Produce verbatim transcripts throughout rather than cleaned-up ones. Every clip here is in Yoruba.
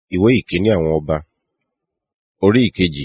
Ìwé ìkíní àwọn ọba, orí ìkejì.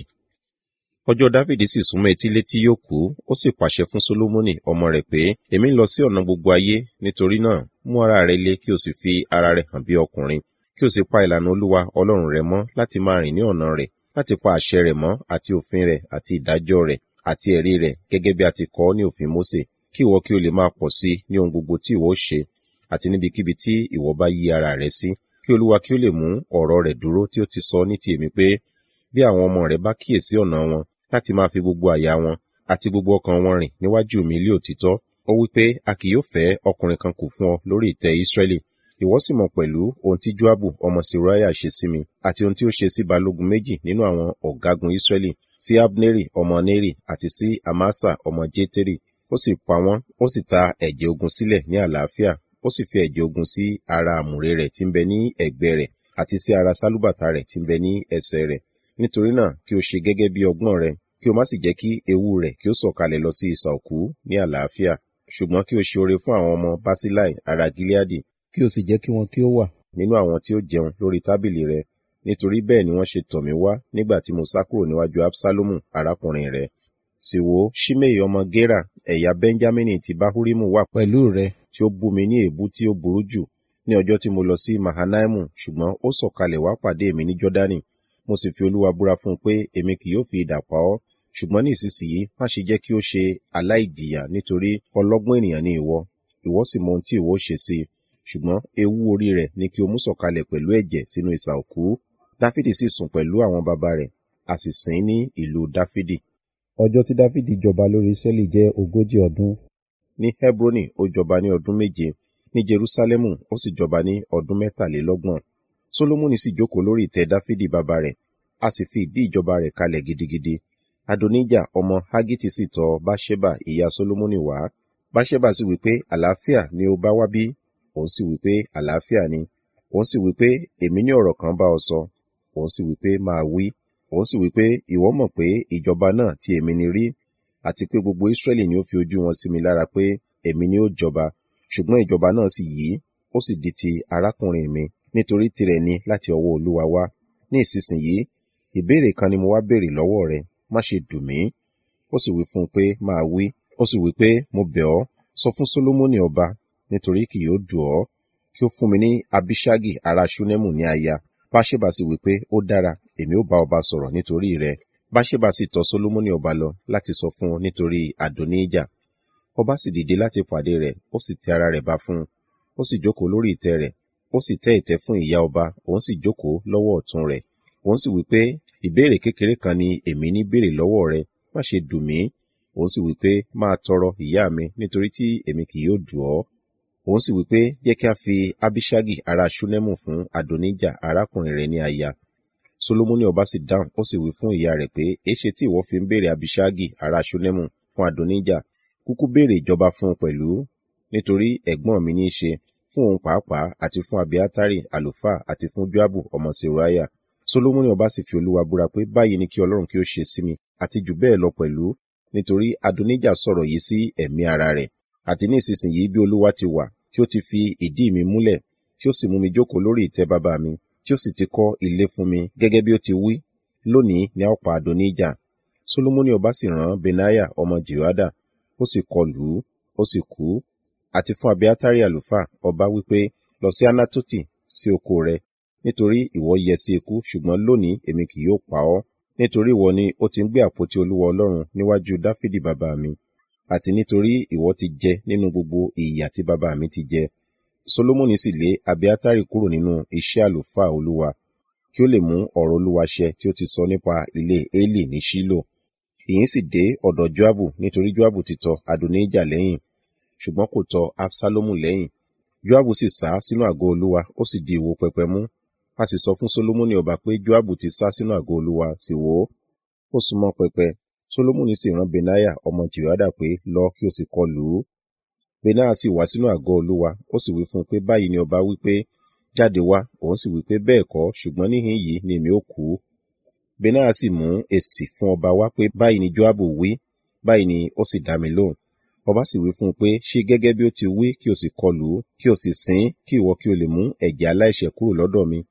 Ọjọ́ Dáfídì sì súnmọ́ etílé tí yóò kú, ó sì pàṣẹ fún Sólómọ́nì ọmọ rẹ̀ pé, èmi ń lọ sí ọ̀nà gbogbo ayé, nítorí náà mú ara rẹ le kí o sì fi ara rẹ hàn bí ọkùnrin, kí o sì pa ìlànà Olúwa Ọlọ́run rẹ mọ́ láti máa rìn ní ọ̀nà rẹ̀, láti pa àṣẹ rẹ̀ mọ́ àti òfin rẹ̀ àti ìdájọ́ rẹ̀ àti ẹ̀rí rẹ̀ gẹ́gẹ́ bí a ti kọ ọ́ ní òfin Mósè, kí ìwọ kí o lè máa pọ̀ sí ní ohun gbogbo tí ìwọ ó ṣe, àti níbikíbi tí ìwọ bá yí ara rẹ sí, kí Olúwa kí ó lè mú ọ̀rọ̀ rẹ̀ dúró tí ó ti sọ ní ti èmi pé, bí àwọn ọmọ rẹ̀ bá kíyèsí ọ̀nà wọn, láti máa fi gbogbo àyà wọn àti gbogbo ọkàn wọn rìn níwájú mi lé òtítọ́. Ó wí pé, a kì yóò fẹ́ ọkùnrin kan kù fún ọ lórí ìtẹ́ Ísírẹ́lì. Ìwọ sì mọ̀ pẹ̀lú ohun tí Joabu ọmọ Seruiah ṣe sí mi, àti ohun tí ó ṣe sí balógun méjì nínú àwọn ọ̀gágun Ísírẹ́lì, sí Abneri ọmọ Neri àti sí Amasa ọmọ Jeteri. Ó sì pa wọ́n, ó sì ta ẹ̀jẹ̀ ogun sílẹ̀ ní àlàáfíà, ó sì fi ẹ̀jẹ̀ ogun sí ara àmùrè rẹ̀ tí ń bẹ ní ẹ̀gbẹ́ rẹ̀, àti sí ara sálúbàtà rẹ̀ tí ń bẹ ní ẹsẹ̀ rẹ̀. Nítorí náà kí o ṣe gẹ́gẹ́ bí ọgbọ́n rẹ, kí o má sì jẹ́ kí ewu rẹ̀ kí ó sọ̀kalẹ̀ lọ sí isà òkú ní àlàáfíà. Ṣùgbọ́n kí o ṣe oore fún àwọn ọmọ Basilai ará Gileadi, kí o sì jẹ́ kí wọn kí ó wà nínú àwọn tí ó jẹun lórí tábìlì rẹ. Nítorí bẹ́ẹ̀ ni wọ́n ṣe tọ̀ mí wá nígbà tí mo sá kúrò níwájú Absalomu arákùnrin rẹ̀. Sì wò, Ṣimei ọmọ Gera, ẹ̀yà Benjamini ti Bahurimu wà pẹ̀lú rẹ, tí ó bú mi ní èébú tí ó burú jù ní ọjọ́ tí mo lọ sí Mahanaimu, ṣùgbọ́n ó sọ̀kalẹ̀ wá pàdé mi ní Jọ́dánì. Mo sì fi Olúwa búra fún un pé èmi kì yóò fi idà pa ọ́, ṣùgbọ́n ní ìsinsìnyí má ṣe jẹ́ kí ó ṣe aláìjìyà, nítorí ọlọ́gbọ́n ènìyàn ni ìwọ, ìwọ sì mọ ohun tí ìwọ ó ṣe sí i. Ṣùgbọ́n ewu orí rẹ̀ ni kí o mú sọ̀kalẹ̀ pẹ̀lú ẹ̀jẹ̀ sínú isà òkú. Dáfídì sì sùn pẹ̀lú àwọn baba rẹ̀, a sì sìn ní ìlú Dáfídì. Ọjọ́ tí Dáfídì jọba lórí Ísírẹ́lì jẹ́ ogójì ọdún. Ní Hebroni ó jọba ní ọdún méje, ní Jerúsálẹ́mù ó sì jọba ní ọdún mẹ́tàlélọ́gbọ̀n. Sólómọ́nì sì jókòó lórí ìtẹ́ Dáfídì baba rẹ̀, a sì fi ìdí ìjọba rẹ̀ kalẹ̀ gidigidi. Adonija ọmọ Hagiti sì tọ̀ Báṣẹ́bà ìyá Sólómọ́nì wá. Báṣẹ́bà sì wí pé, àlàáfíà ni ó bá wá bí? Òun sì wí pé, àlàáfíà ni. Òun sì wí pé, èmi ní ọ̀rọ̀ kan bá ọ sọ. Òun sì wí pé, máa wí. Òun sì wí pé, ìwọ mọ̀ pé ìjọba náà ti èmi ni rí, àti pé gbogbo Ísírẹ́lì ni ó fi ojú wọn sí mi lára pé èmi ni ó jọba. Ṣùgbọ́n ìjọba náà sì yí, ó sì di ti arákùnrin mi, nítorí tirẹ̀ ni láti ọwọ́ Olúwa wá. Ní ìsinsìnyí, ìbéèrè kan ni mo wá béèrè lọ́wọ́ rẹ, má ṣe dùn mí. Ó sì wí fún un pé, máa wí. Ó sì wí pé, mo bẹ̀ ọ́, sọ fún Sólómọ́nì ọba, nítorí kì yóò dùn ọ́, kí ó fún mi ní Abiṣagi ará Ṣúnẹ́mù ní aya. Báṣẹ́bà sì wí pé, ó dára, èmi ó bá ọba sọ̀rọ̀ nítorí rẹ̀. Báṣẹ́bà sì tọ̀ Sólómọ́nì ọba lọ láti sọ fún un nítorí Adonija. Ọba sì dìde láti pàdé rẹ̀, ó sì tẹ ara rẹ̀ ba fún un, ó sì jókòó lórí ìtẹ́ rẹ̀, ó sì tẹ́ ìtẹ́ fún ìyá ọba, òun sì jókòó lọ́wọ́ ọ̀tún rẹ̀. Òun sì wí pé, ìbéèrè kékeré kan ni èmi ní béèrè lọ́wọ́ rẹ, má ṣe dùn mí. Òun sì wí pé, máa tọrọ ìyá mi, nítorí tí èmi kì yóò dùn ọ́. Òun sì wí pé, jẹ́ kí a fi Abiṣagi ará Ṣúnẹ́mù fún Adonija arákùnrin rẹ̀ ní aya. Sólómọ́nì ọba sì dáhùn, ó sì wí fún ìyá rẹ̀ pé, èéṣe tí ìwọ fi ń béèrè Abiṣagi ará Ṣúnẹ́mù fún Adonija? Kúkú béèrè ìjọba fún un pẹ̀lú, nítorí ẹ̀gbọ́n mi ní í ṣe, fún òun pàápàá àti fún Abiatari àlùfáà àti fún Joabu ọmọ Seruiah. Sólómọ́nì ọba sì fi Olúwa búra pé báyìí ni kí Ọlọ́run kí ó ṣe sí mi, àti jù bẹ́ẹ̀ lọ pẹ̀lú, nítorí Adonija sọ̀rọ̀ yìí sí ẹ̀mí ara rẹ̀. Àti ní ìsinsìnyí bí Olúwa ti wà, tí ó ti fi ìdí mi múlẹ̀, tí ó sì mú mi jókòó lórí ìtẹ́ bàbá mi, tí ó sì ti kọ́ ilé fún mi, gẹ́gẹ́ bí ó ti wí, lónìí ni a ó pa Adonija. Sólómọ́nì ọba sì rán Benaiah ọmọ Jehoiada, ó sì kọlù ú, ó sì kú. Àti fún Abiatari àlùfáà, ọba wí pé, lọ sí Anatoti sí oko rẹ, nítorí ìwọ yẹ sí ikú, ṣùgbọ́n lónìí èmi kì yóò pa ọ́, nítorí ìwọ ni ó ti ń gbé àpótí Olúwa Ọlọ́run níwájú Dáfídì bàbá mi, àti nítorí ìwọ ti jẹ nínú gbogbo ìyà tí bàbá mi ti jẹ. Sólómọ́nì sì lé Abiatari kúrò nínú iṣẹ́ àlùfáà Olúwa, kí ó lè mú ọ̀rọ̀ Olúwa ṣẹ tí ó ti sọ nípa ilé Élì ní Ṣílò. Ìyìn sì dé ọ̀dọ̀ Joabu, nítorí Joabu ti tọ Adonija lẹ́yìn, ṣùgbọ́n kò tọ Absalomu lẹ́yìn. Joabu sì sá sínú àgọ́ Olúwa, ó sì di ìwo pẹpẹ mú. A sì sọ fún Sólómọ́nì ọba pé Joabu ti sá sínú àgọ́ Olúwa, sì wò ó, ó súnmọ́ pẹpẹ. Sólómọ́nì sì rán Benaiah ọmọ Jehoiada pé, lọ kí o sì kọlù ú. Benaiah sì wá sínú àgọ́ Olúwa, ó sì wí fún un pé báyìí ni ọba wí pé, jáde wá. Òun sì wí pé, bẹ́ẹ̀ kọ́, ṣùgbọ́n níhìn yìí ni èmi ó kú. Benaiah sì mú èsì fún ọba wá pé báyìí ni Joabu wí, báyìí ni ó sì dá mi lóhùn. Ọba sì wí fún un pé, ṣe gẹ́gẹ́ bí ó ti wí, kí o sì kọlù ú, kí o sì sìn ín, kí ìwọ kí o lè mú ẹ̀jẹ̀ aláìṣẹ̀ kúrò lọ́dọ̀ mi.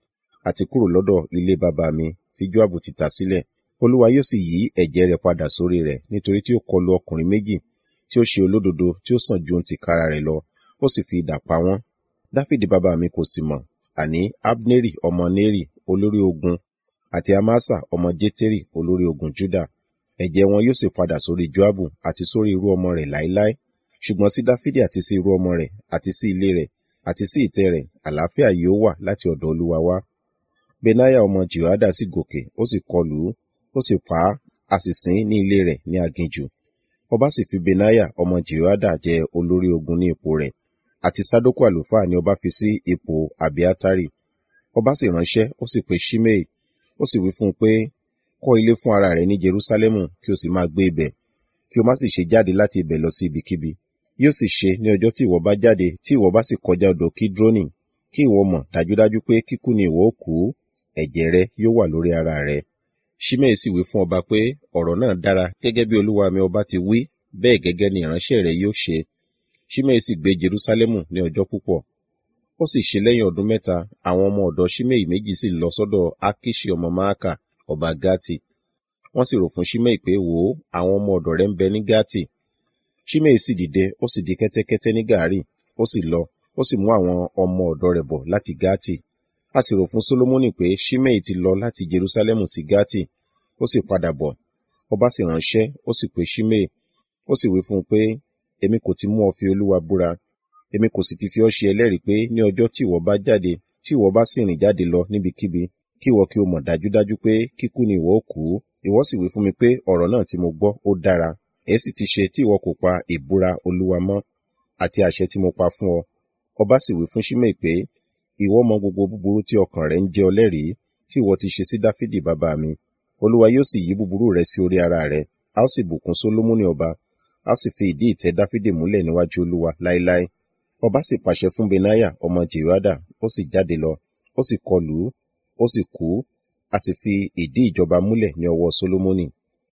àti kúrò lọ́dọ̀ ilé bàbá mi tí Joabu ti tà sílẹ̀. Olúwa yóò sì yí ẹ̀jẹ̀ rẹ̀ padà sórí rẹ̀, nítorí tí ó kọlu ọkùnrin méjì tí ó ṣe olódodo tí ó sàn ju ohun tìkára rẹ̀ lọ, ó sì fi idà pa wọ́n. Dáfídì bàbá mi kò sì mọ̀, àní Abneri ọmọ Neri olórí ogun àti Amasa ọmọ Jeteri olórí ogun Juda. Ẹ̀jẹ̀ wọn yóò sì padà sórí Joabu àti sórí irú ọmọ rẹ̀ láéláé. Ṣùgbọ́n sí Dáfídì àti sí irú ọmọ rẹ̀ àti sí ilé rẹ̀ àti sí ìtẹ́ rẹ̀ àlàáfíà yóò wà láti ọ̀dọ̀ Olúwa wá. Benaiah ọmọ Jehoiada sì gòkè, ó sì kọlù ú, ó sì pa á, a sì sìn ní ilé rẹ̀ ní aginjù. Ọba sì fi Benaiah ọmọ Jehoiada jẹ olórí ogun ní ipò rẹ̀, àti Sadoku àlùfáà ni ọba fi sí ipò Abiatari. Ọba sì ránṣẹ́, ó sì pe Ṣimei, ó sì wí fún un pé, kọ́ ilé fún ara rẹ̀ ní Jerúsálẹ́mù, kí o sì máa gbé ibẹ̀, kí o má sì ṣe jáde láti ibẹ̀ lọ sí ibikíbi. Yóò sì ṣe ní ọjọ́ tí ìwọ bá jáde, tí ìwọ bá sì kọjá odò Kidroni, kí ìwọ mọ̀ dájúdájú pé kíkú ni ìwọ ó kú, ẹ̀jẹ̀ rẹ yóò wà lórí ara rẹ. Ṣimei sì wí fún ọba pé, ọ̀rọ̀ náà dára, gẹ́gẹ́ bí olúwa mi ọba ti wí, bẹ́ẹ̀ gẹ́gẹ́ ni ìránṣẹ́ rẹ yóò ṣe. Ṣimei sì gbé Jerúsálẹ́mù ní ọjọ́ púpọ̀. Ó sì ṣe lẹ́yìn ọdún mẹ́ta, àwọn ọmọ ọ̀dọ̀ Ṣimei méjì sì lọ sọ́dọ̀ Akiṣi ọmọ Maaka, ọba Gati. Wọ́n sì rò fún Ṣimei pé, wò ó, àwọn ọmọ ọ̀dọ̀ rẹ̀ ń bẹ ní Gati. Ṣimei sì dìde, ó sì di kẹ́tẹ́kẹ́tẹ́ ní gàárì, ó sì lọ, ó sì mú àwọn ọmọ ọ̀dọ̀ rẹ̀ bọ̀ láti Gati. A sì rò fún Solomoni pé Ṣimei ti lọ láti Jerúsálẹ́mù sí Gati, ó sì padà bọ̀. Ọba sì ránṣẹ́, ó sì pe Ṣimei, ó sì wí fún un pé, èmi kò ti mú ọ fi Olúwa búra, èmi kò sì ti fi ọ́ ṣe ẹlẹ́rìí pé ní ọjọ́ tí ìwọ bá jáde, tí ìwọ bá sì rìn jáde lọ níbikíbi, kí ìwọ kí o mọ̀ dájúdájú pé kíkú ni ìwọ ó kú. Ìwọ sì wí fún mi pé ọ̀rọ̀ náà tí mo gbọ́ ó dára. Èé sì ti ṣe tí ìwọ kò pa ìbúra Olúwa mọ́, àti àṣẹ tí mo pa fún ọ. Ọba sì wí fún Ṣimei pé, ìwọ mọ gbogbo búburú tí ọkàn rẹ ń jẹ́ ọ lẹ́rìí, tí ìwọ ti ṣe sí Dáfídì bàbá mi. Olúwa yóò sì yí búburú rẹ sí orí ara rẹ, a ó sì bùkún Solomoni ọba, a ó sì fi ìdí ìtẹ́ Dáfídì múlẹ̀ níwájú Olúwa láéláé. Ọba sì pàṣẹ fún Benaiah ọmọ Jehoiada, ó sì jáde lọ, ó sì kọlù ú, ó sì kú, a sì fi ìdí ìjọba múlẹ̀ ní ọwọ́ Solomoni.